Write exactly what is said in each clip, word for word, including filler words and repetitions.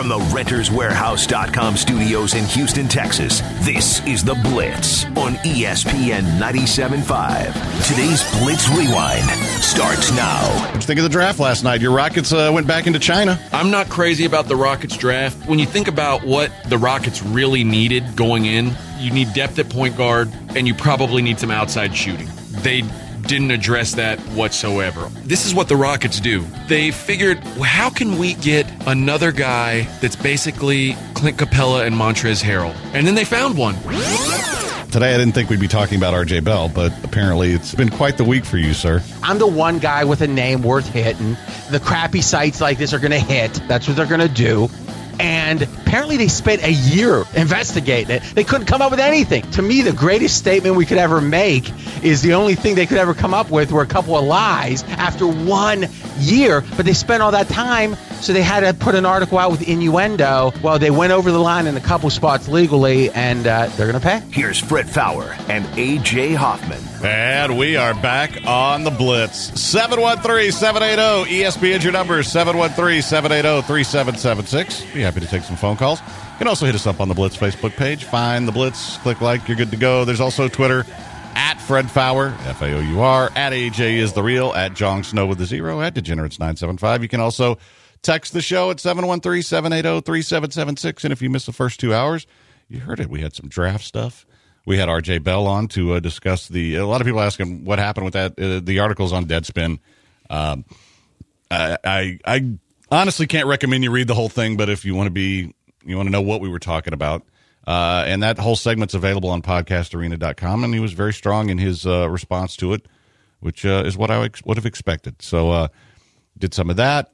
From the Renters Warehouse dot com studios in Houston, Texas, this is The Blitz on E S P N ninety-seven point five. Today's Blitz Rewind starts now. What did you think of the draft last night? Your Rockets uh, went back into China. I'm not crazy about the Rockets draft. When you think about what the Rockets really needed going in, you need depth at point guard, and you probably need some outside shooting. They didn't address that whatsoever. This is what the Rockets do. They figured, well, how can we get another guy that's basically Clint Capella and Montrezl Harrell? And then they found one. Today, I didn't think we'd be talking about R J Bell, but apparently it's been quite the week for you, sir. I'm the one guy with a name worth hitting. The crappy sites like this are going to hit. That's what they're going to do. And apparently they spent a year investigating it. They couldn't come up with anything. To me, the greatest statement we could ever make is the only thing they could ever come up with were a couple of lies after one year. But they spent all that time, so they had to put an article out with innuendo. Well, they went over the line in a couple spots legally, and uh, they're going to pay. Here's Fred Fowler and A J Hoffman. And we are back on the Blitz. seven one three, seven eight zero, E S P N, your number, seven one three, seven eight zero, three seven seven six. Be happy to take some phone calls. You can also hit us up on the Blitz Facebook page. Find the Blitz, click like, you're good to go. There's also Twitter, at Fred Fowler, F A O U R, at A J is the real, at Jong Snow with the zero, at Degenerates nine seven five. You can also text the show at seven one three, seven eight zero, three seven seven six. And if you missed the first two hours, you heard it. We had some draft stuff. We had R J Bell on to uh, discuss the. A lot of people asking what happened with that. Uh, the article's on Deadspin. Um, I, I I honestly can't recommend you read the whole thing, but if you want to be, you want to know what we were talking about, uh, and that whole segment's available on podcast arena dot com. And he was very strong in his uh, response to it, which uh, is what I ex- would have expected. So uh, did some of that.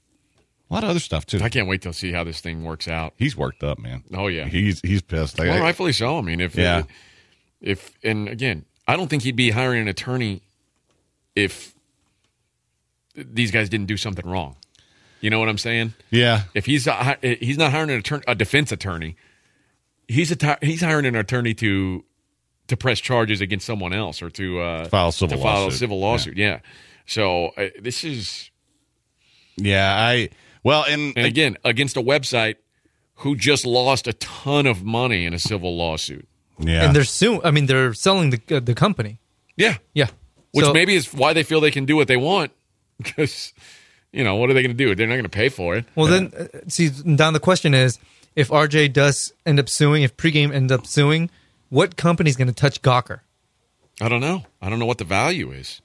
A lot of other stuff, too. I can't wait to see how this thing works out. He's worked up, man. Oh, yeah. He's he's pissed. Well, rightfully so. I mean, if, yeah. if, and again, I don't think he'd be hiring an attorney if these guys didn't do something wrong. You know what I'm saying? Yeah. If he's a, he's not hiring an attorney, a defense attorney, he's a, he's hiring an attorney to to press charges against someone else or to uh, file a civil to file lawsuit. a civil lawsuit. Yeah. yeah. So uh, this is. Yeah, I. Well, and, and again, against a website who just lost a ton of money in a civil lawsuit. Yeah, and they're suing. I mean, they're selling the uh, the company. Yeah, yeah. Which so, maybe is why they feel they can do what they want. Because, you know, what are they going to do? They're not going to pay for it. Well, yeah. then, uh, see, down the question is, if R J does end up suing, if pregame ends up suing, what company is going to touch Gawker? I don't know. I don't know what the value is.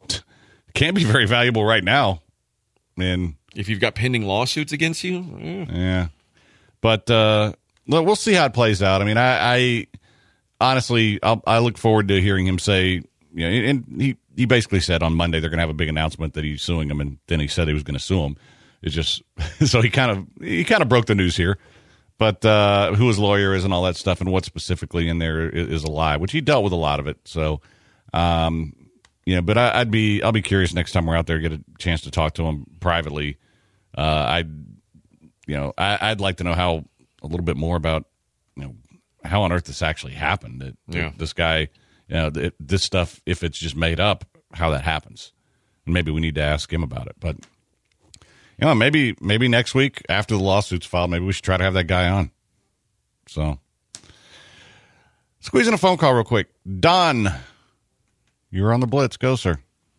Can't be very valuable right now. And if you've got pending lawsuits against you, eh. yeah. But uh, we'll see how it plays out. I mean, I, I honestly, I'll, I look forward to hearing him say, you know, and he, he basically said on Monday they're going to have a big announcement that he's suing him, and then he said he was going to sue him. It's just so he kind of he kind of broke the news here. But uh, who his lawyer is and all that stuff, and what specifically in there is, is a lie, which he dealt with a lot of it. So. Um, Yeah, but I, I'd be I'll be curious next time we're out there, get a chance to talk to him privately. Uh, I, you know, I, I'd like to know how a little bit more about, you know, how on earth this actually happened. That, that yeah. this guy, you know, th- this stuff, if it's just made up, how that happens, and maybe we need to ask him about it. But you know, maybe maybe next week after the lawsuit's filed, maybe we should try to have that guy on. So, squeeze in a phone call real quick, Don. You're on the Blitz. Go, sir.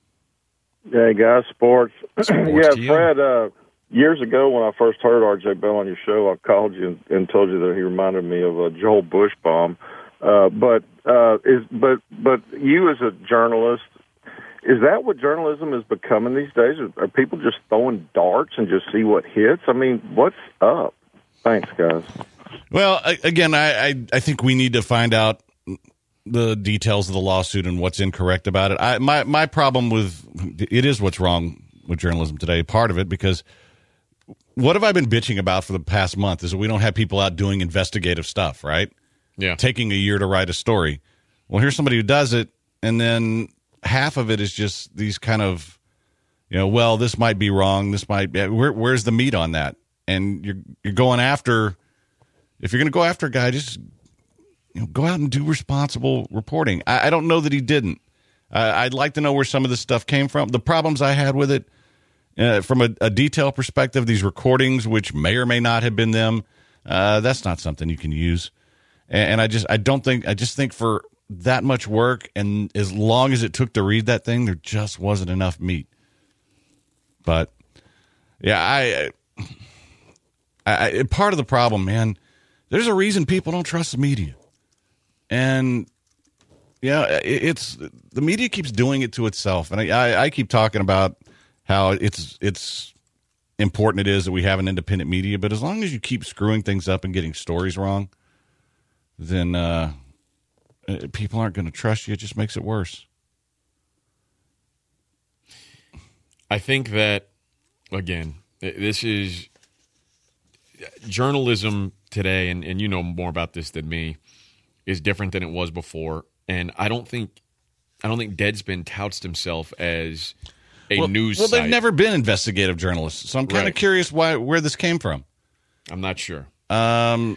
Hey, guys, sports. sports yeah, Fred, uh, years ago when I first heard R J Bell on your show, I called you and, and told you that he reminded me of uh, Joel Bushbaum. Uh, but uh, is but but you as a journalist, is that what journalism is becoming these days? Are, are people just throwing darts and just see what hits? I mean, what's up? Thanks, guys. Well, again, I, I, I think we need to find out the details of the lawsuit and what's incorrect about it. I, my my problem with it is what's wrong with journalism today. Part of it because what have I been bitching about for the past month is that we don't have people out doing investigative stuff, right? Yeah, taking a year to write a story. Well, here's somebody who does it, and then half of it is just these kind of, you know, well, this might be wrong. This might be, where, where's the meat on that? And you're you're going after. If you're going to go after a guy, just. You know, go out and do responsible reporting. I, I don't know that he didn't. Uh, I'd like to know where some of this stuff came from. The problems I had with it uh, from a, a detail perspective, these recordings, which may or may not have been them, uh, that's not something you can use. And, and I just, I don't think, I just think for that much work, and as long as it took to read that thing, there just wasn't enough meat. But yeah, I, I, I part of the problem, man, there's a reason people don't trust the media. And yeah, it, it's the media keeps doing it to itself. And I, I, I keep talking about how it's it's important it is that we have an independent media, but as long as you keep screwing things up and getting stories wrong, then uh, people aren't going to trust you. It just makes it worse. I think that, again, this is journalism today, and, and you know more about this than me, is different than it was before. And I don't think I don't think Deadspin touts himself as a well, news well, site. they've never been investigative journalists, so I'm kind of Right. curious why where this came from. I'm not sure. Um,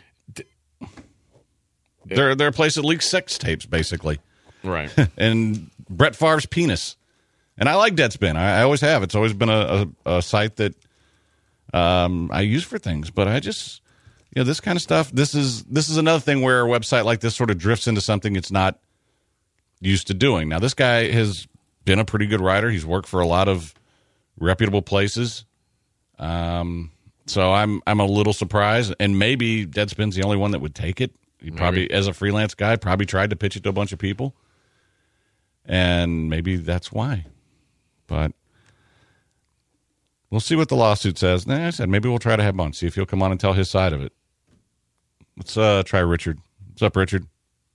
they're they're a place that leaks sex tapes, basically, Right. and Brett Favre's penis. And I like Deadspin. I, I always have. It's always been a, a, a site that um, I use for things. But I just, you know, this kind of stuff. This is this is another thing where a website like this sort of drifts into something it's not used to doing. Now, this guy has been a pretty good writer. He's worked for a lot of reputable places. Um, so I'm I'm a little surprised. And maybe Deadspin's the only one that would take it. He probably, Maybe. as a freelance guy, probably tried to pitch it to a bunch of people. And maybe that's why. But we'll see what the lawsuit says. Like I said, maybe we'll try to have him on, see if he'll come on and tell his side of it. Let's uh, try Richard. What's up, Richard?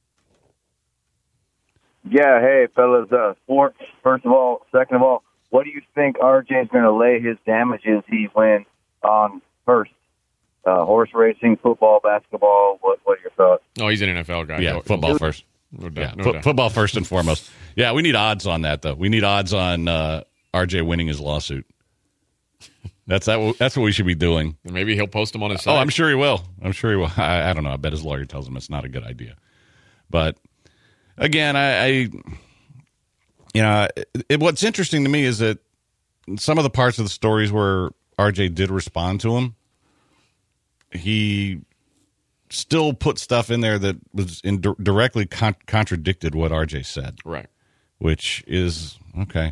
Yeah, hey, fellas. Uh, sports, first of all. Second of all, what do you think R J's going to lay his damages he wins on first? Uh, horse racing, football, basketball, what What are your thoughts? Oh, he's an N F L guy. Yeah, No- football first. No Yeah, doubt. No fo- doubt. football first and foremost. Yeah, we need odds on that, though. We need odds on uh, R J winning his lawsuit. That's that. That's what we should be doing. Maybe he'll post them on his site. Oh, I'm sure he will. I'm sure he will. I, I don't know. I bet his lawyer tells him it's not a good idea. But again, I, I you know, it, what's interesting to me is that some of the parts of the stories where R J did respond to him, he still put stuff in there that was in, directly con- contradicted what R J said. Right. Which is okay.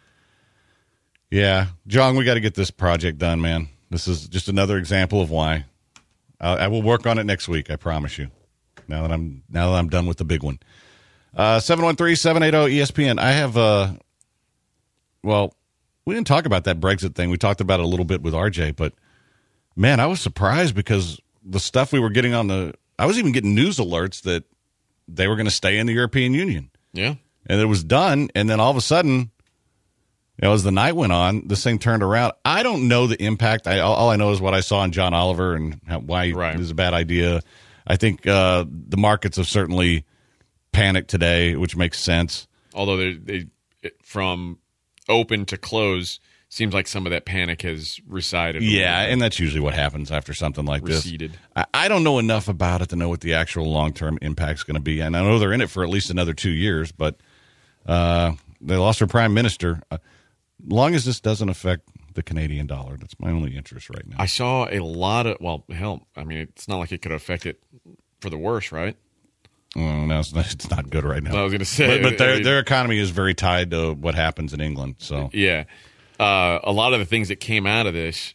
Yeah, John, we got to get this project done, man. This is just another example of why. I, I will work on it next week. I promise you. Now that I'm now that I'm done with the big one. Uh, seven one three, seven eight zero, E S P N. I have. Uh, well, we didn't talk about that Brexit thing. We talked about it a little bit with R J, but man, I was surprised because the stuff we were getting on the. I was even getting news alerts that they were going to stay in the European Union. Yeah. And it was done, and then all of a sudden, you know, as the night went on, this thing turned around. I don't know the impact. I, all I know is what I saw in John Oliver and how, why Right. it was a bad idea. I think uh, the markets have certainly panicked today, which makes sense. Although they, they from open to close, seems like some of that panic has resided. a Yeah, little bit. and that's usually what happens after something like Receded. this. I, I don't know enough about it to know what the actual long-term impact's going to be. And I know they're in it for at least another two years, but uh, they lost their prime minister. Uh, long as this doesn't affect the Canadian dollar, that's my only interest right now. I saw a lot of, well, hell, I mean, it's not like it could affect it for the worse, right? Oh, no, it's not, it's not good right now. I was going to say. but, but I their mean- their economy is very tied to what happens in England. So Yeah. Uh, a lot of the things that came out of this,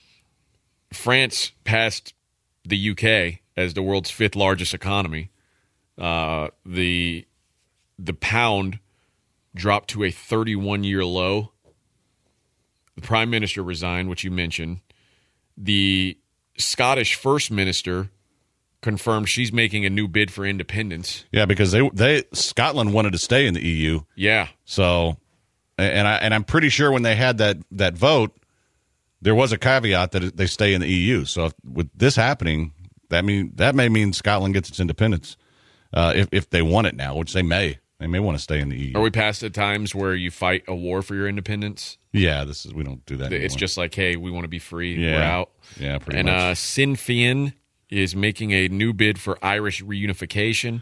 France passed the U K as the world's fifth largest economy. Uh, the the pound dropped to a thirty-one year low. The prime minister resigned, which you mentioned. The Scottish first minister confirmed she's making a new bid for independence. yeah, because they they Scotland wanted to stay in the E U. Yeah. So, and I and I'm pretty sure when they had that that vote, there was a caveat that they stay in the E U. So if, with this happening, that mean that may mean Scotland gets its independence uh, if if they want it now, which they may. They may want to stay in the E U. Are we past the times where you fight a war for your independence? Yeah, this is we don't do that. It's anymore. just like, hey, we want to be free. Yeah. We're out. Yeah, pretty and much. uh, Sinn Féin is making a new bid for Irish reunification.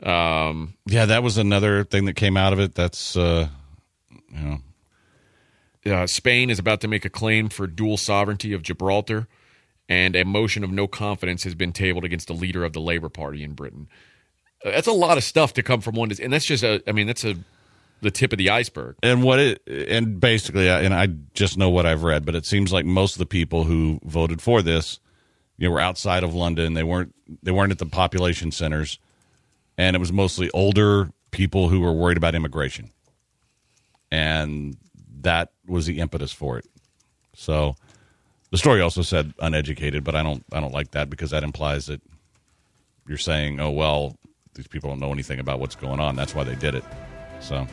Um, yeah, that was another thing that came out of it. That's uh, you know, Uh, Spain is about to make a claim for dual sovereignty of Gibraltar, and a motion of no confidence has been tabled against the leader of the Labour Party in Britain. Uh, that's a lot of stuff to come from one, and that's just a. I mean, that's a the tip of the iceberg. And what it and basically, and I just know what I've read, but it seems like most of the people who voted for this, you know, were outside of London. They weren't they weren't at the population centers, and it was mostly older people who were worried about immigration, and that was the impetus for it. So. The story also said uneducated, but I don't I don't like that because that implies that you're saying, oh, well, these people don't know anything about what's going on. That's why they did it. So, all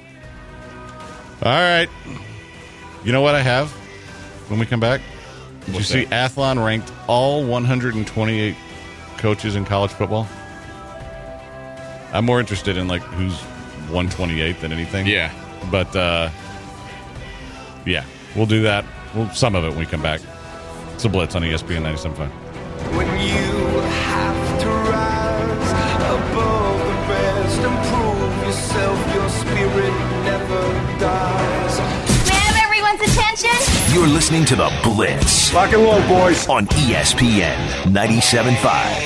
right. You know what I have when we come back? Did What's you see that? Athlon ranked all one hundred twenty-eight coaches in college football? I'm more interested in, like, who's one twenty-eight than anything. Yeah. But, uh, yeah, we'll do that. Well, some of it when we come back. It's a Blitz on E S P N ninety-seven point five. When you have to rise above the rest and prove yourself, your spirit never dies. May I have everyone's attention? You're listening to The Blitz. Rock and roll, boys. On E S P N ninety-seven point five.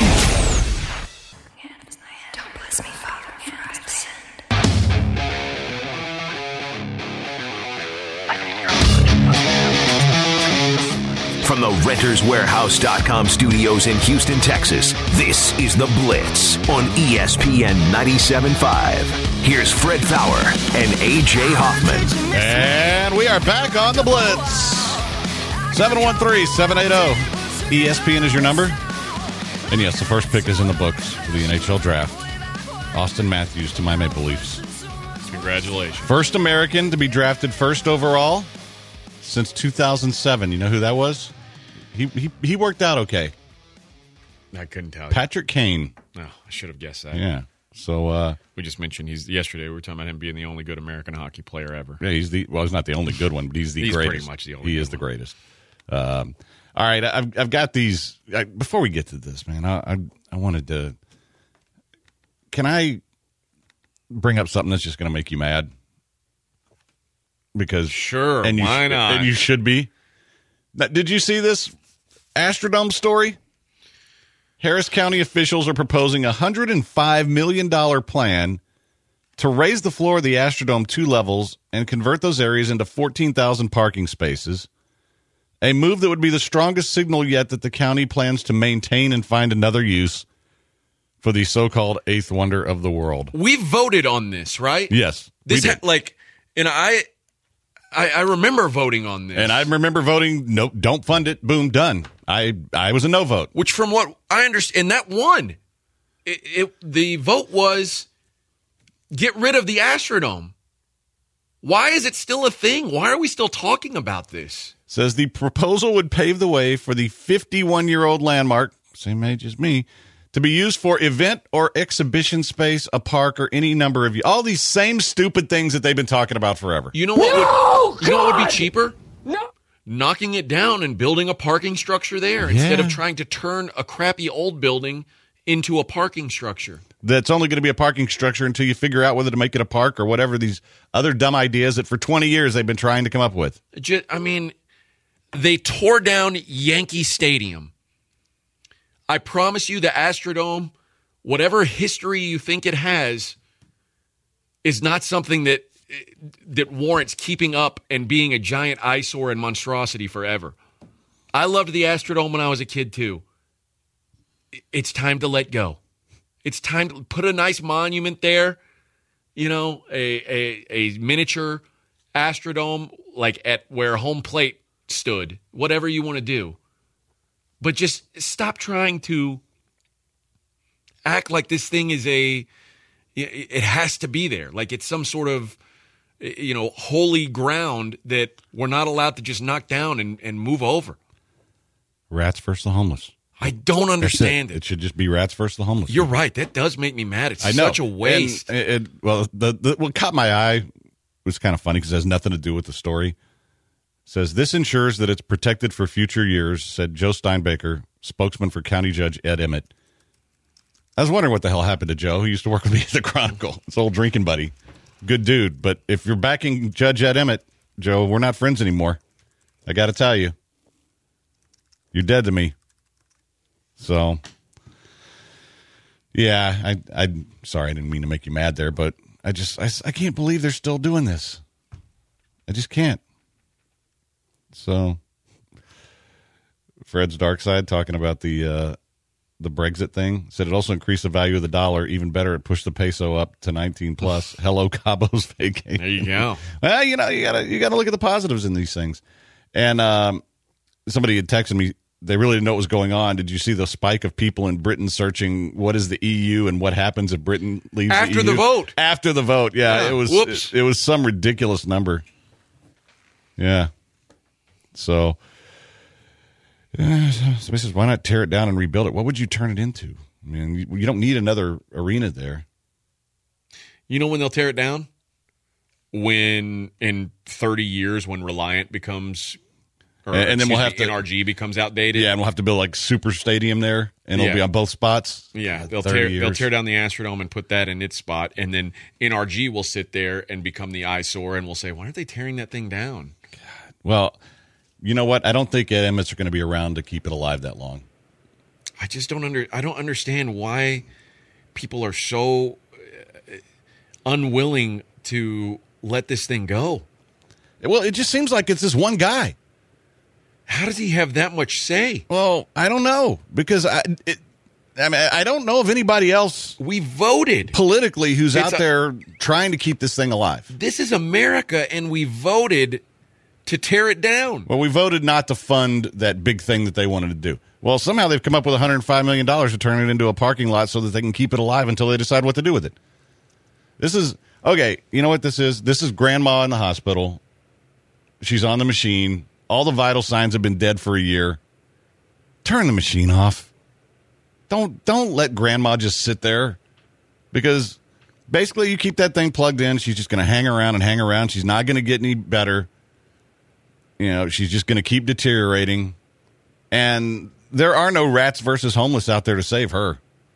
Don't bless me, Father, for I've sinned. From the Renters Warehouse dot com studios in Houston, Texas, this is The Blitz on E S P N ninety-seven point five. Here's Fred Fowler and A J Hoffman. And we are back on The Blitz. seven one three, seven eight zero. E S P N is your number. And yes, the first pick is in the books for the N H L draft. Austin Matthews to my Maple Leafs. Congratulations. First American to be drafted first overall since two thousand seven. You know who that was? He he he worked out okay. I couldn't tell you. Patrick Kane. No, I should have guessed that. Yeah. So uh, We just mentioned he's yesterday. We were talking about him being the only good American hockey player ever. yeah, he's the well, he's not the only good one, but he's the He's pretty greatest. much the only He good is the one. greatest. Um, all right, I've I've got these. I, before we get to this, man, I, I I wanted to. Can I bring up something that's just going to make you mad? Because Sure, and you why sh- not? And you should be. Now, did you see this Astrodome story? Harris County officials are proposing a one hundred five million dollars plan to raise the floor of the Astrodome two levels and convert those areas into fourteen thousand parking spaces, a move that would be the strongest signal yet that the county plans to maintain and find another use for the so-called eighth wonder of the world. We voted on this, right? Yes, we This did. ha- like, and I, I, I remember voting on this, And I remember voting, no, don't fund it, boom, done. I I was a no vote. which, from what I understand, and that won. It, it the vote was get rid of the Astrodome. Why is it still a thing? Why are we still talking about this? Says the proposal would pave the way for the fifty-one-year-old landmark, same age as me, to be used for event or exhibition space, a park, or any number of all these same stupid things that they've been talking about forever. You know what? No, would, you know what would God! be cheaper? No. Knocking it down and building a parking structure there instead Yeah. of trying to turn a crappy old building into a parking structure. That's only going to be a parking structure until you figure out whether to make it a park or whatever these other dumb ideas that for twenty years they've been trying to come up with. Ju- I mean, they tore down Yankee Stadium. I promise you the Astrodome, whatever history you think it has, is not something that that warrants keeping up and being a giant eyesore and monstrosity forever. I loved the Astrodome when I was a kid too. It's time to let go. It's time to put a nice monument there, you know, a a, a miniature Astrodome like at where home plate stood, whatever you want to do. But just stop trying to act like this thing is a, it has to be there. Like it's some sort of, you know, holy ground that we're not allowed to just knock down and, and move over. Rats versus the homeless. I don't That's understand it. it. It should just be rats versus the homeless. You're right. That does make me mad. It's I know. such a waste. And it, it- well, the, the what caught my eye was kind of funny because it has nothing to do with the story. It says this ensures that it's protected for future years, said Joe Steinbaker, spokesman for County Judge Ed Emmett. I was wondering what the hell happened to Joe, who used to work with me at the Chronicle. It's old drinking buddy. Good dude. But if you're backing Judge Ed Emmett, Joe, we're not friends anymore. I got to tell you. You're dead to me. So, yeah, I, I, sorry, I didn't mean to make you mad there, but I just, I, I can't believe they're still doing this. I just can't. So, Fred's Dark Side talking about the, uh, the Brexit thing said it also increased the value of the dollar. Even better, it pushed the peso up to nineteen plus. Hello, Cabo's vacation. There you go. Well, you know, you gotta you gotta look at the positives in these things. And um, somebody had texted me. They really didn't know what was going on. Did you see the spike of people in Britain searching what is the E U and what happens if Britain leaves After the E U? the vote. After the vote, yeah, Yeah. it was Whoops. it, it was some ridiculous number. Yeah. So. Uh, somebody says, why not tear it down and rebuild it? What would you turn it into? I mean, you, you don't need another arena there. You know when they'll tear it down? When in thirty years, when Reliant becomes, or And- and then we'll excuse have me, to- N R G becomes outdated. Yeah, and we'll have to build like super stadium there, and it'll Yeah. be on both spots. Yeah, they'll thirty tear years. they'll tear down the Astrodome and put that in its spot, and then N R G will sit there and become the eyesore, and we'll say, why aren't they tearing that thing down? Well, you know what? I don't think Ed Emmets are going to be around to keep it alive that long. I just don't under I don't understand why people are so uh, unwilling to let this thing go. Well, it just seems like it's this one guy. How does he have that much say? Well, I don't know because I, it, I mean, I don't know of anybody else We voted. politically who's It's out a- there trying to keep this thing alive. This is America, and we voted to tear it down. Well, we voted not to fund that big thing that they wanted to do. Well, somehow they've come up with one hundred five million dollars to turn it into a parking lot so that they can keep it alive until they decide what to do with it. This is, okay, you know what this is? This is grandma in the hospital. She's on the machine. All the vital signs have been dead for a year. Turn the machine off. Don't don't let grandma just sit there, because basically you keep that thing plugged in, she's just going to hang around and hang around. She's not going to get any better. You know, she's just going to keep deteriorating. And there are no rats versus homeless out there to save her.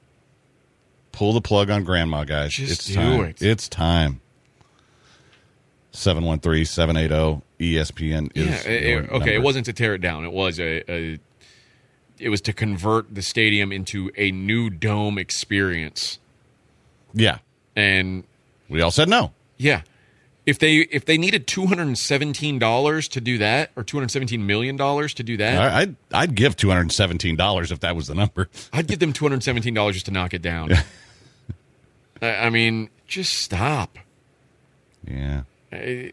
Pull the plug on grandma, guys. Just it's do time. it. It's time. seven one three, seven eight zero, E S P N is Yeah, it- your it- okay. number. It wasn't to tear it down. It was a, a. It was to convert the stadium into a new dome experience. Yeah. And we all said no. Yeah, if they if they needed two hundred and seventeen dollars to do that, or two hundred seventeen million dollars to do that, I- I'd I'd give two hundred seventeen dollars if that was the number. I'd give them two hundred seventeen dollars just to knock it down. I, I mean, just stop. Yeah. I,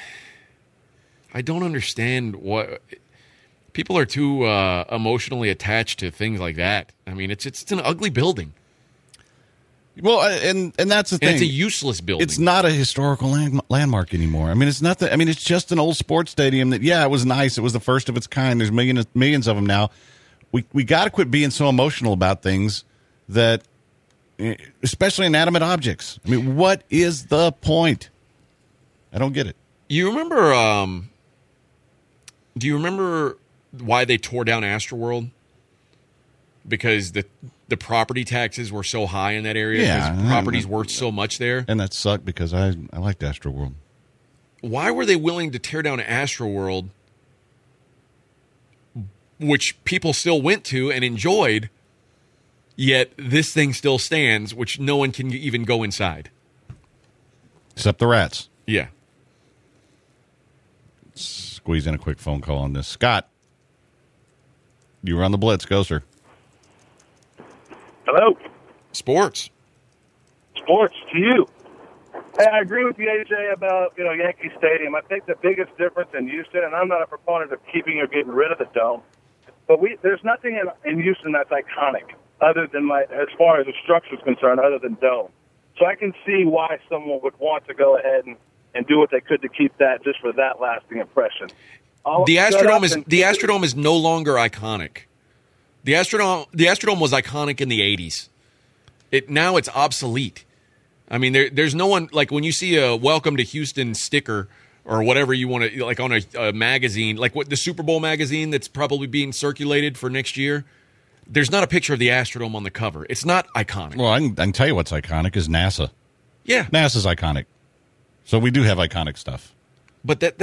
I don't understand what people are too uh, emotionally attached to things like that. I mean, it's it's, it's an ugly building. Well, and and that's the And thing. it's a useless building. It's not a historical land, landmark anymore. I mean, it's not. The, I mean, it's just an old sports stadium that, yeah, it was nice. It was the first of its kind. There's millions millions of them now. We we got to quit being so emotional about things that, especially inanimate objects. I mean, what is the point? I don't get it. You remember? Um, do you remember why they tore down Astroworld? Because the the property taxes were so high in that area. Yeah, because property's worth so much there. And that sucked because I I liked Astroworld. Why were they willing to tear down Astroworld, which people still went to and enjoyed, yet this thing still stands, which no one can even go inside? Except the rats. Yeah. Squeeze in a quick phone call on this. Scott, you were on the Blitz. Go, sir. Hello. Sports. Sports to you. Hey, I agree with you, A J, about, you know, Yankee Stadium. I think the biggest difference in Houston, and I'm not a proponent of keeping or getting rid of the dome, but we there's nothing in, in Houston that's iconic other than, like, as far as the structure is concerned, other than dome. So I can see why someone would want to go ahead and, and do what they could to keep that just for that lasting impression. I'll The shut up Astrodome is and- the Astrodome is no longer iconic. The Astrodome the Astrodome was iconic in the eighties. It now it's obsolete. I mean, there, there's no one, like when you see a "Welcome to Houston" sticker or whatever you want to, like on a, a magazine, like what the Super Bowl magazine that's probably being circulated for next year. There's not a picture of the Astrodome on the cover. It's not iconic. Well, I can, I can tell you what's iconic is NASA. Yeah, NASA's iconic. So we do have iconic stuff. but that that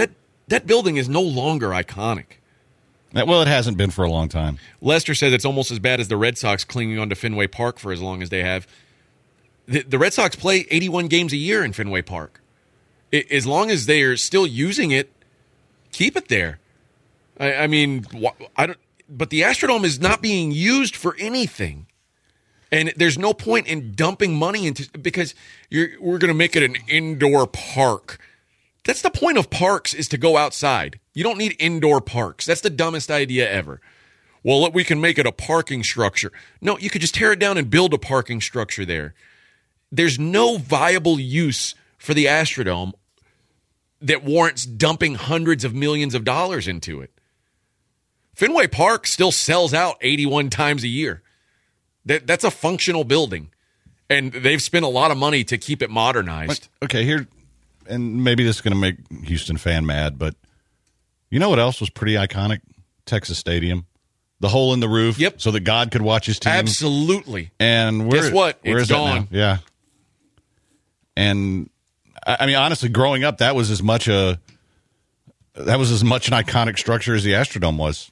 that building is no longer iconic. Well, it hasn't been for a long time. Lester says it's almost as bad as the Red Sox clinging onto Fenway Park for as long as they have. The, the Red Sox play eighty-one games a year in Fenway Park. It, as long as they are still using it, keep it there. I, I mean, I don't. But the Astrodome is not being used for anything, and there's no point in dumping money into because you're we're going to make it an indoor park. That's the point of parks, is to go outside. You don't need indoor parks. That's the dumbest idea ever. Well, we can make it a parking structure. No, you could just tear it down and build a parking structure there. There's no viable use for the Astrodome that warrants dumping hundreds of millions of dollars into it. Fenway Park still sells out eighty-one times a year. That, that's a functional building, and they've spent a lot of money to keep it modernized. But, okay, here, and maybe this is going to make Houston fan mad, but you know what else was pretty iconic? Texas Stadium. The hole in the roof, yep, so that God could watch his team. Absolutely. And where, guess what? Where it's is gone. That now? Yeah. And I mean, honestly, growing up, that was as much a that was as much an iconic structure as the Astrodome was.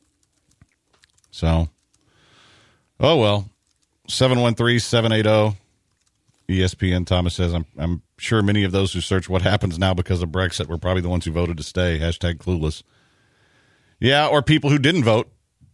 So, oh well, seven one three, seven eight zero, E S P N. Thomas says, I'm I'm sure many of those who search what happens now because of Brexit were probably the ones who voted to stay. Hashtag clueless. Yeah, or people who didn't vote.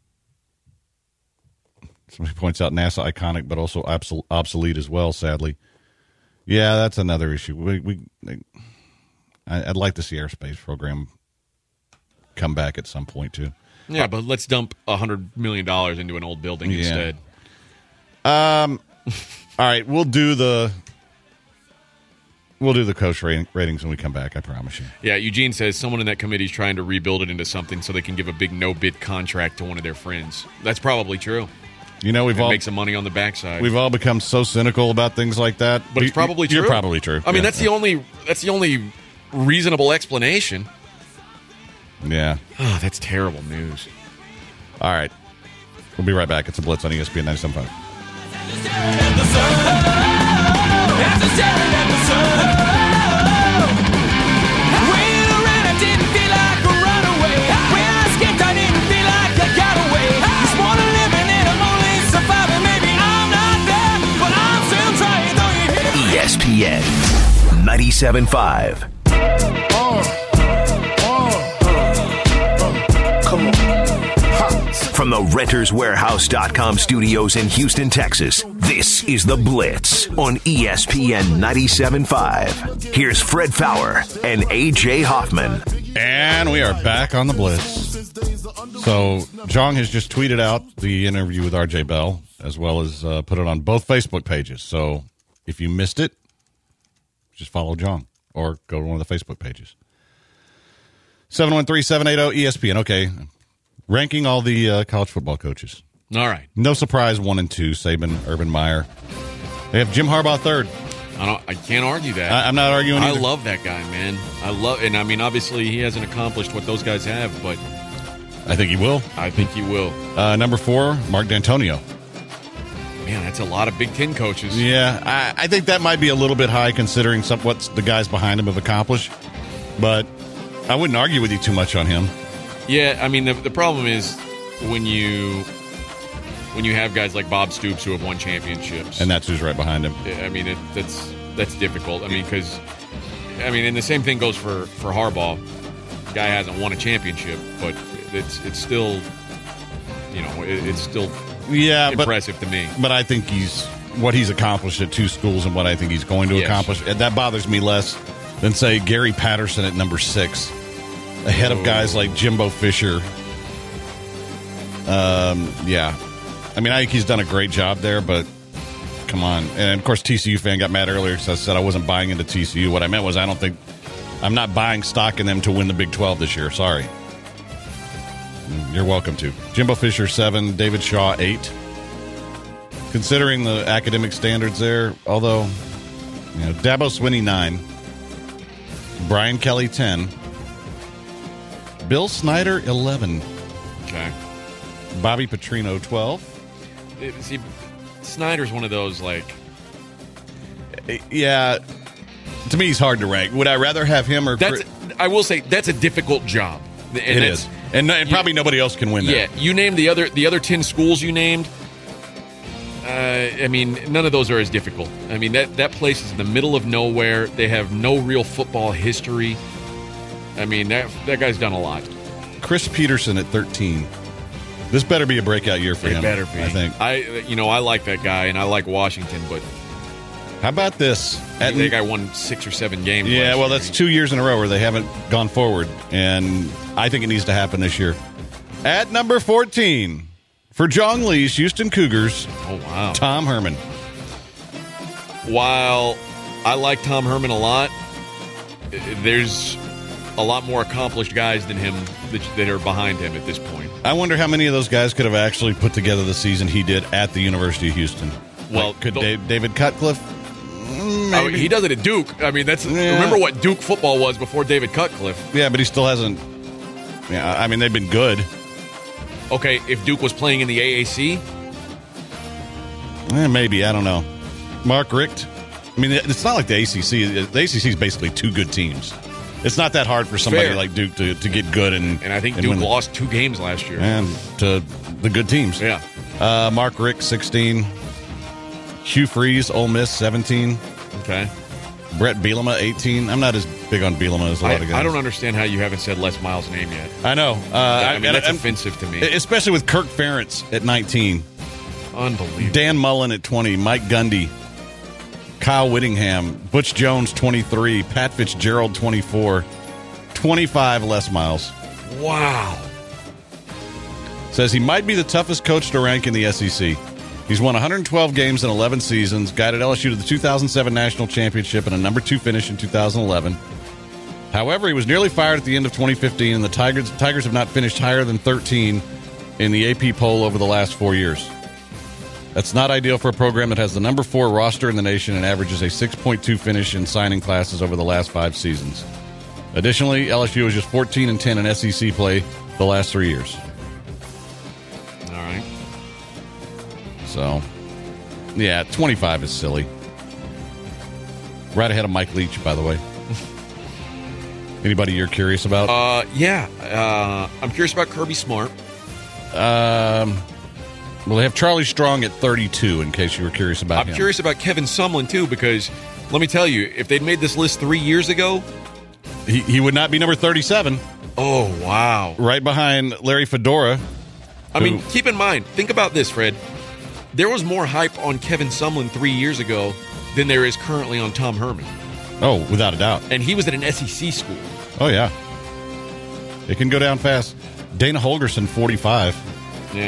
Somebody points out NASA iconic, but also obs- obsolete as well, sadly. Yeah, that's another issue. We, we, I'd like to see our space program come back at some point, too. Yeah, but let's dump one hundred million dollars into an old building yeah. instead. Um, all right, we'll do the we'll do the coach rating, ratings when we come back, I promise you. Yeah, Eugene says someone in that committee is trying to rebuild it into something so they can give a big no-bid contract to one of their friends. That's probably true. You know, we've and all make some money on the backside. We've all become so cynical about things like that. But it's probably true. You're probably true. I mean, yeah. that's the only that's the only reasonable explanation. Yeah. Oh, that's terrible news. All right. We'll be right back. It's a Blitz on E S P N ninety-seven point five. E S P N ninety-seven point five. Come on. From the Renters Warehouse dot com studios in Houston, Texas, this is The Blitz on E S P N ninety-seven point five. Here's Fred Faour and A J Hoffman. And we are back on The Blitz. So, Jong has just tweeted out the interview with R J Bell, as well as uh, put it on both Facebook pages. So, if you missed it, just follow Jong or go to one of the Facebook pages. seven one three, seven eight zero, E S P N. Okay. Ranking all the uh, college football coaches. All right. No surprise, one and two, Saban, Urban Meyer. They have Jim Harbaugh third. I don't. I can't argue that. I, I'm not arguing I either. love that guy, man. I love, and I mean, obviously, he hasn't accomplished what those guys have, but I think he will. I think he will. Uh, number four, Mark D'Antonio. Man, that's a lot of Big Ten coaches. Yeah, I, I think that might be a little bit high considering some, what the guys behind him have accomplished. But I wouldn't argue with you too much on him. Yeah, I mean, the, the problem is when you when you have guys like Bob Stoops who have won championships. And that's who's right behind him. I mean, it, that's that's difficult. I mean, because, I mean, and the same thing goes for, for Harbaugh. The guy hasn't won a championship, but it's it's still, you know, it, it's still yeah, impressive but, to me. But I think he's, what he's accomplished at two schools and what I think he's going to yes. accomplish, that bothers me less than, say, Gary Patterson at number six. Ahead of guys like Jimbo Fisher. Um, yeah. I mean, I think he's done a great job there, but come on. And, of course, T C U fan got mad earlier because I said I wasn't buying into T C U. What I meant was I don't think – I'm not buying stock in them to win the Big twelve this year. Sorry. You're welcome to. Jimbo Fisher, seven. David Shaw, eight. Considering the academic standards there, although, you know, Dabo Swinney, nine. Brian Kelly, ten. Bill Snyder, eleven. Okay. Bobby Petrino, twelve. It, see, Snyder's one of those, like... Yeah, to me, he's hard to rank. Would I rather have him or... That's, I will say that's a difficult job. And it is, and, and probably you, nobody else can win that. Yeah, you named the other the other ten schools you named. Uh, I mean, none of those are as difficult. I mean, that that place is in the middle of nowhere. They have no real football history. I mean, that that guy's done a lot. Chris Peterson at thirteen. This better be a breakout year for it him. It better be. I think. I you know I like that guy and I like Washington, but how about this? I think that guy won six or seven games. Yeah, well, year. that's two years in a row where they haven't gone forward, and I think it needs to happen this year. At number fourteen, for John Lee's Houston Cougars. Oh wow, Tom Herman. While I like Tom Herman a lot, there's a lot more accomplished guys than him that, that are behind him at this point. I wonder how many of those guys could have actually put together the season he did at the University of Houston. Well, like, could the, Dave, David Cutcliffe? Maybe. I mean, he does it at Duke. I mean, that's yeah. Remember what Duke football was before David Cutcliffe. Yeah, but he still hasn't. Yeah, I mean, they've been good. Okay, if Duke was playing in the A A C? Eh, maybe, I don't know. Mark Richt? I mean, it's not like the A C C. The A C C is basically two good teams. It's not that hard for somebody Fair. like Duke to, to get good. And and I think and Duke win. lost two games last year. And to the good teams. Yeah. Uh, Mark Richt, sixteen. Hugh Freeze, Ole Miss, seventeen. Okay. Brett Bielema, eighteen. I'm not as big on Bielema as a lot I, of guys. I don't understand how you haven't said Les Miles' name yet. I know. Uh, yeah, I mean, I, that's I'm, offensive to me. Especially with Kirk Ferentz at nineteen. Unbelievable. Dan Mullen at twenty. Mike Gundy. Kyle Whittingham. Butch Jones, twenty-three. Pat Fitzgerald, twenty-four. twenty-five, Les Miles. Wow. Says he might be the toughest coach to rank in the S E C. He's won one hundred twelve games in eleven seasons, guided L S U to the two thousand seven National Championship and a number two finish in two thousand eleven. However, he was nearly fired at the end of twenty fifteen, and the Tigers, Tigers have not finished higher than thirteen in the A P poll over the last four years. That's not ideal for a program that has the number four roster in the nation and averages a six point two finish in signing classes over the last five seasons. Additionally, L S U is just fourteen and ten in S E C play the last three years. All right. So, yeah, twenty-five is silly. Right ahead of Mike Leach, by the way. Anybody you're curious about? Uh, yeah. Uh, I'm curious about Kirby Smart. Um, well, they have Charlie Strong at thirty-two, in case you were curious about I'm him. I'm curious about Kevin Sumlin, too, because let me tell you, if they'd made this list three years ago, he, he would not be number thirty-seven. Oh, wow. Right behind Larry Fedora. I who, mean, keep in mind, think about this, Fred. There was more hype on Kevin Sumlin three years ago than there is currently on Tom Herman. Oh, without a doubt. And he was at an S E C school. Oh, yeah. It can go down fast. Dana Holgerson, forty-five. Yeah.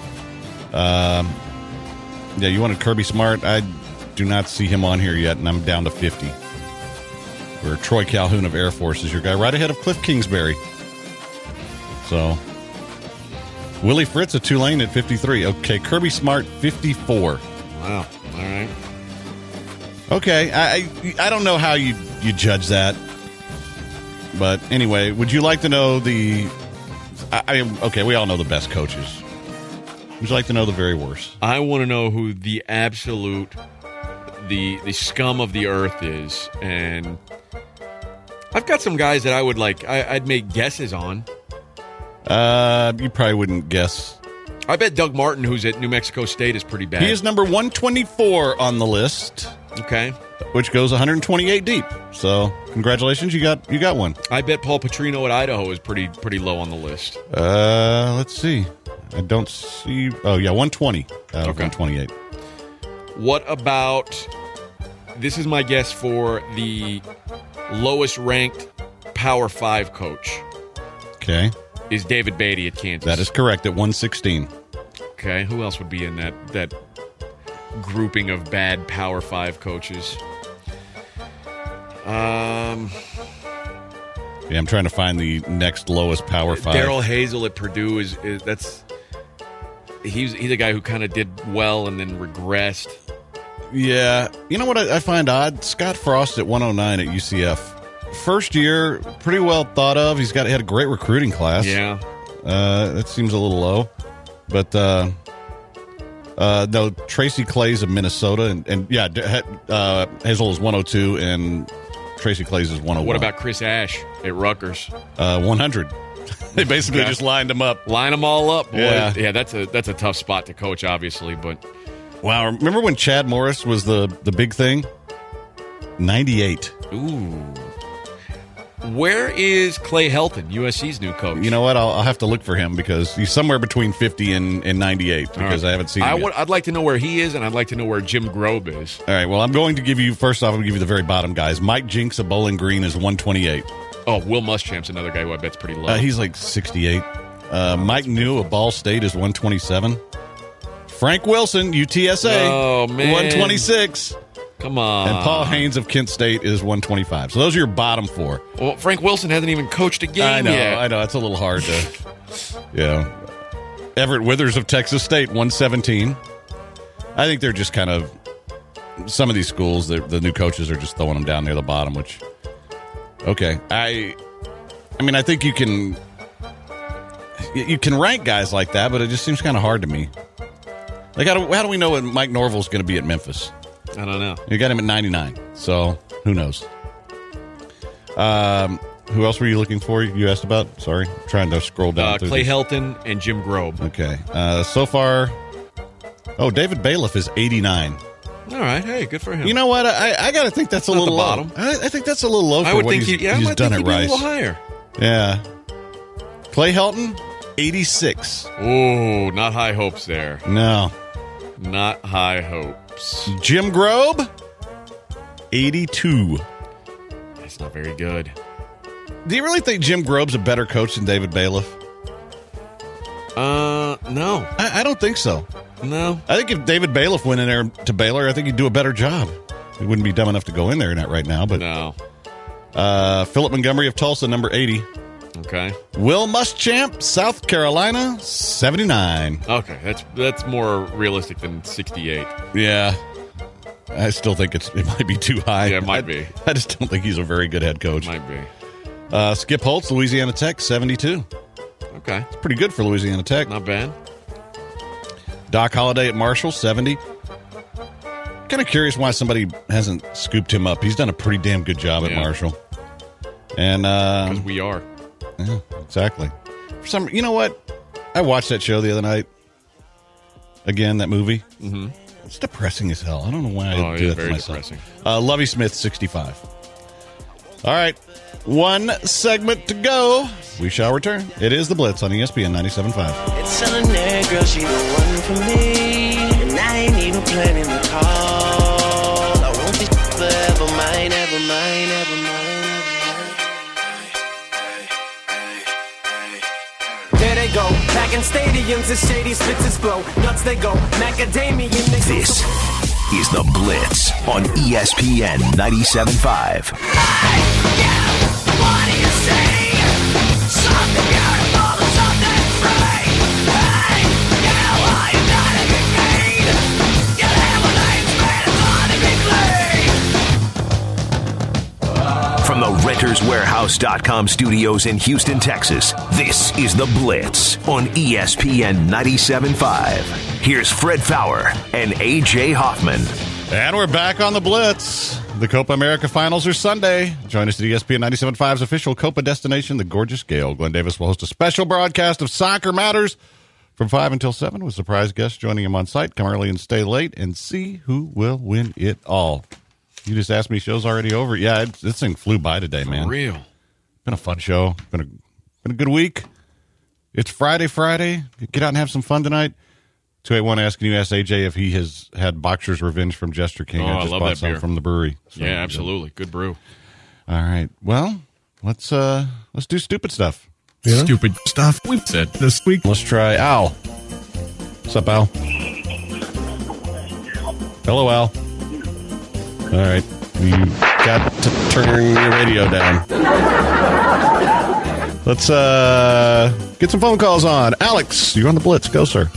Um, yeah, you wanted Kirby Smart. I do not see him on here yet, and I'm down to fifty. Where Troy Calhoun of Air Force is your guy, right ahead of Cliff Kingsbury. So, Willie Fritz of Tulane at fifty-three. Okay, Kirby Smart, fifty-four. Wow. All right. Okay, I I, I don't know how you, you judge that. But anyway, would you like to know the... I, I Okay, we all know the best coaches. Would you like to know the very worst? I want to know who the absolute, the the scum of the earth is. And I've got some guys that I would like, I, I'd make guesses on. Uh, you probably wouldn't guess. I bet Doug Martin, who's at New Mexico State, is pretty bad. He is number one twenty-four on the list. Okay. Which goes one hundred twenty-eight deep. So, congratulations, you got you got one. I bet Paul Petrino at Idaho is pretty pretty low on the list. Uh, let's see. I don't see. Oh, yeah, one twenty out of Okay. one twenty-eight. What about, this is my guess for the lowest ranked Power five coach. Okay. Is David Beatty at Kansas. That is correct at one sixteen. Okay, who else would be in that that grouping of bad Power five coaches? Um, Yeah, I'm trying to find the next lowest Power five. Daryl Hazel at Purdue is, is that's he's he's a guy who kind of did well and then regressed. Yeah. You know what I, I find odd? Scott Frost at one oh nine at U C F. First year, pretty well thought of. He's got had a great recruiting class. Yeah. Uh, that seems a little low. But, uh, uh, no, Tracy Clays of Minnesota. And, and yeah, uh, Hazel is one oh two, and Tracy Claeys is one oh one. What about Chris Ash at Rutgers? Uh, one hundred. They basically Okay. just lined them up. Line them all up. Boy. Yeah. yeah, that's a that's a tough spot to coach, obviously, but Wow, remember when Chad Morris was the, the big thing? ninety-eight. ooh. Where is Clay Helton, U S C's new coach? You know what? I'll, I'll have to look for him because he's somewhere between fifty and, and ninety-eight because All right. I haven't seen I him would, yet. I'd like to know where he is, and I'd like to know where Jim Grobe is. All right, well, I'm going to give you, first off, I'm going to give you the very bottom guys. Mike Jinks of Bowling Green is one twenty-eight. Oh, Will Muschamp's another guy who I bet's pretty low. Uh, he's like sixty-eight. Uh, Mike New of Ball State is one twenty-seven. Frank Wilson, U T S A, Oh, man. one twenty-six. Come on. And Paul Haynes of Kent State is one twenty-five. So those are your bottom four. Well, Frank Wilson hasn't even coached a game I know, yet. I know. It's a little hard to, yeah. Everett Withers of Texas State, one seventeen. I think they're just kind of, some of these schools, the, the new coaches are just throwing them down near the bottom, which, okay. I, I mean, I think you can, you can rank guys like that, but it just seems kind of hard to me. Like, how do, how do we know when Mike Norville's going to be at Memphis? I don't know. You got him at ninety-nine, so who knows? Um, who else were you looking for? You asked about? Sorry, I'm trying to scroll down. Uh, through Clay these. Helton and Jim Grobe. Okay. Uh, so far, oh, David Bailiff is eighty-nine. All right. Hey, good for him. You know what? I, I got to think that's a Not little the low. bottom. I, I think that's a little low for I would what think he's, he, yeah, I he's might done think at he'd be a Rice. little higher. Yeah. Clay Helton, eighty-six. Oh, not high hopes there. No. Not high hopes. Jim Grobe, eighty-two. That's not very good. Do you really think Jim Grobe's a better coach than David Bailiff? Uh, no. I, I don't think so. No. I think if David Bailiff went in there to Baylor, I think he'd do a better job. He wouldn't be dumb enough to go in there not right now. But No. uh, Philip Montgomery of Tulsa, number eighty. Okay. Will Muschamp, South Carolina, seventy-nine. Okay. That's that's more realistic than sixty-eight. Yeah. I still think it's it might be too high. Yeah, it might I, be. I just don't think he's a very good head coach. Might be. Uh, Skip Holtz, Louisiana Tech, seventy-two. Okay. It's pretty good for Louisiana Tech. Not bad. Doc Holliday at Marshall, seventy. Kind of curious why somebody hasn't scooped him up. He's done a pretty damn good job at Yeah. Marshall. And uh, Because we are. yeah, exactly. For some, you know what? I watched that show the other night. Again, that movie. Mm-hmm. It's depressing as hell. I don't know why I Oh, do it's that to very myself. depressing. Uh, Lovey Smith, sixty-five. All right. One segment to go. We shall return. It is The Blitz on E S P N ninety-seven point five. It's telling that girl she the one for me, and I ain't even planning to call. I want this forever mine, ever mine, ever mine, ever mine. There they go, back in stadiums, the shady spits explode. Nuts they go, macadamia. They This is The Blitz on E S P N ninety-seven point five. What do you say? Something beautiful, something free. Hey, you are not a good pain. You'll have a life's made of honey be clean. From the Renters Warehouse dot com studios in Houston, Texas, this is The Blitz on E S P N ninety-seven point five. Here's Fred Fowler and A J Hoffman. And we're back on The Blitz. The Copa America Finals are Sunday. Join us at E S P N ninety-seven point five's official Copa destination, the gorgeous Gale. Glenn Davis will host a special broadcast of Soccer Matters from five until seven with surprise guests joining him on site. Come early and stay late and see who will win it all. You just asked me, show's already over. Yeah, it, this thing flew by today, man. For real. Been a fun show. Been a, been a good week. It's Friday, Friday. Get out and have some fun tonight. two eight one asking you, ask A J if he has had Boxer's Revenge from Jester King. Oh, I I just love bought that some beer. from the brewery. So, Yeah, absolutely. Good brew. All right. Well, let's uh let's do stupid stuff. Stupid stuff we've said this week. Let's try Al. What's up, Al? Hello, Al. All right. You got to turn your radio down. Let's uh get some phone calls on. Alex, you're on the Blitz. Go, sir.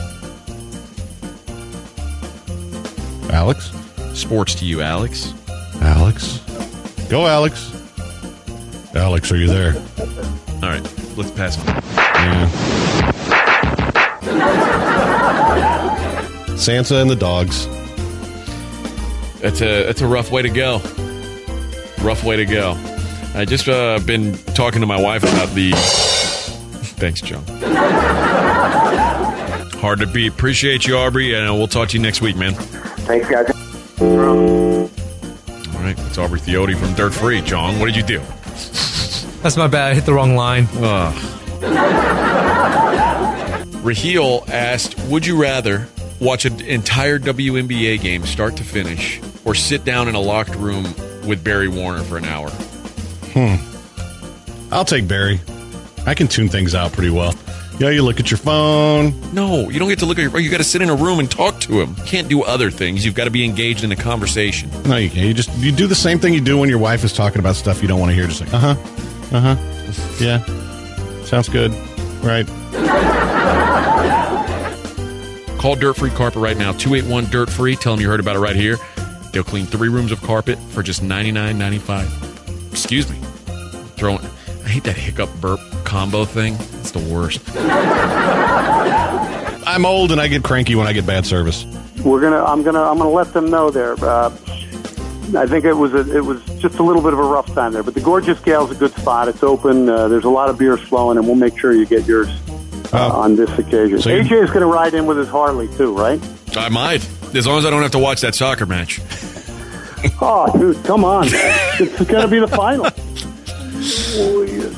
Alex? Sports to you, Alex. Alex? Go, Alex. Alex, are you there? All right, let's pass on. Yeah. Sansa and the dogs. That's a that's a rough way to go. rough way to go. I just uh, been talking to my wife about the. Thanks, John. Hard to beat. Appreciate you, Aubrey, and we'll talk to you next week, man. Thanks, guys. All right, it's Aubrey Theote from Dirt Free. John, what did you do? That's my bad. I hit the wrong line. Ugh. Raheel asked, would you rather watch an entire W N B A game start to finish or sit down in a locked room with Barry Warner for an hour? Hmm. I'll take Barry. I can tune things out pretty well. Yeah, you look at your phone. No, you don't get to look at your phone. You got to sit in a room and talk to him. You can't do other things. You've got to be engaged in a conversation. No, you can't. You just you do the same thing you do when your wife is talking about stuff you don't want to hear. Just like, uh-huh, uh-huh, yeah, sounds good, right? Call Dirt Free Carpet right now, two eight one dirt free. Tell them you heard about it right here. They'll clean three rooms of carpet for just ninety-nine ninety-five. Excuse me. Throwing. I hate that hiccup burp combo thing. It's the worst. I'm old and I get cranky when I get bad service. We're gonna. I'm gonna. I'm gonna let them know there. Uh, I think it was a, it was just a little bit of a rough time there, but the Gorgeous Gale's a good spot. It's open. Uh, there's a lot of beers flowing, and we'll make sure you get yours uh, uh, on this occasion. So A J is going to ride in with his Harley too, right? I might, as long as I don't have to watch that soccer match. Oh, dude, come on! It's going to be the final. Oh, yeah.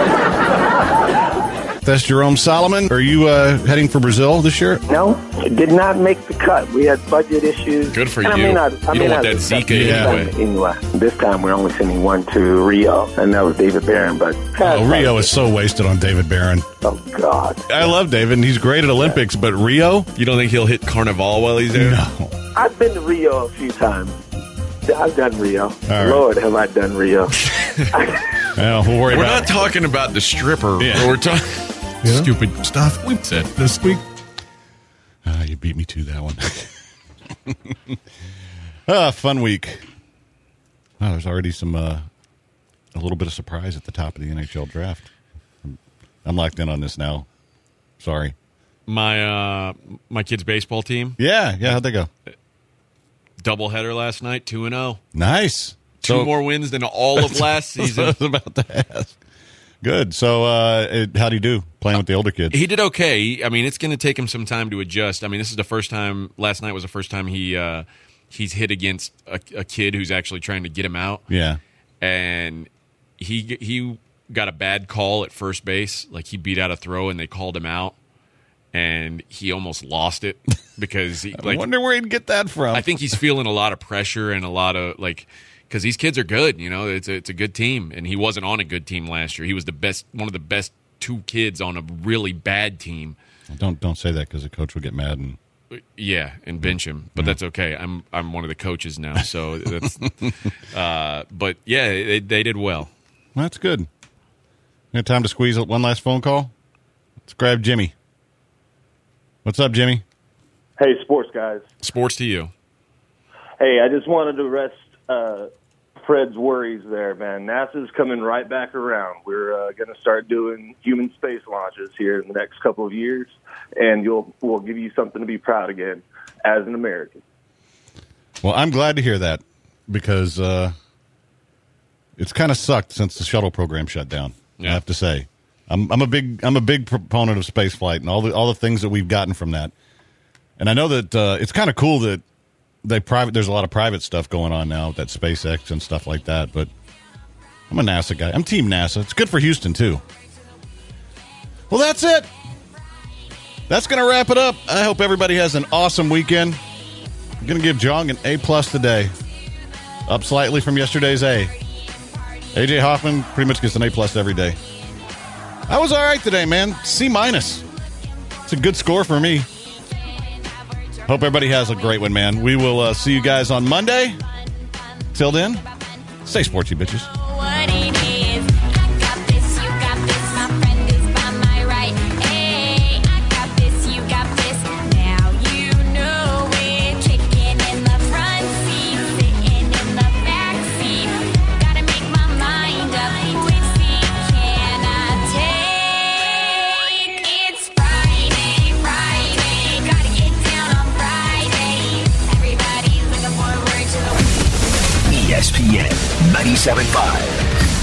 That's Jerome Solomon. Are you uh, heading for Brazil this year? No, it did not make the cut. We had budget issues. Good for and you. I may not, I you may don't want not that Zika anyway. anyway. This time we're only sending one to Rio, and that was David Barron. But oh, Rio is so wasted on David Barron. Oh, God. I love David, and he's great at Olympics, but Rio? You don't think he'll hit Carnival while he's there? No. I've been to Rio a few times. I've done Rio. right. Lord, have I done Rio. Well, we'll worry We're about not talking about the stripper. Yeah. We're talking Yeah. stupid stuff we said this week. Ah, you beat me to that one. ah, fun week. Oh, there's already some uh, a little bit of surprise at the top of the N H L draft. I'm, I'm locked in on this now. Sorry. My uh, my kid's baseball team. Yeah, yeah. How'd they go? Doubleheader last night, two and zero. Nice. Two So- more wins than all of last season. I was about to ask. Good. So, uh, it, how'd he do playing with the older kids? He did okay. I mean, it's going to take him some time to adjust. I mean, this is the first time. Last night was the first time he uh, he's hit against a, a kid who's actually trying to get him out. Yeah. And he he got a bad call at first base. Like he beat out a throw, and they called him out, and he almost lost it because he, I like, wonder where he'd get that from. I think he's feeling a lot of pressure and a lot of like. Because these kids are good, you know, it's a, it's a good team, and he wasn't on a good team last year. He was the best, one of the best two kids on a really bad team. Don't don't say that because the coach will get mad and yeah, and bench him. But Yeah. that's okay. I'm I'm one of the coaches now, so that's. uh, but yeah, they, they did well. That's good. You have time to squeeze one last phone call? Let's grab Jimmy. What's up, Jimmy? Hey, sports guys. Sports to you. Hey, I just wanted to rest uh, Fred's worries there, man. NASA's coming right back around. We're uh, going to start doing human space launches here in the next couple of years, and you'll we'll give you something to be proud again as an American. Well, I'm glad to hear that because uh, it's kind of sucked since the shuttle program shut down. Yeah. I have to say, I'm, I'm a big I'm a big proponent of space flight and all the all the things that we've gotten from that. And I know that uh, it's kind of cool that they private. There's a lot of private stuff going on now, that SpaceX and stuff like that. But I'm a NASA guy. I'm Team NASA. It's good for Houston too. Well, that's it. That's going to wrap it up. I hope everybody has an awesome weekend. I'm going to give Jong an A plus today, up slightly from yesterday's A. A J Hoffman pretty much gets an A plus every day. I was all right today, man. C minus. It's a good score for me. Hope everybody has a great one, man. We will uh, see you guys on Monday. Till then, stay sportsy, bitches. E S S P N ninety-seven point five.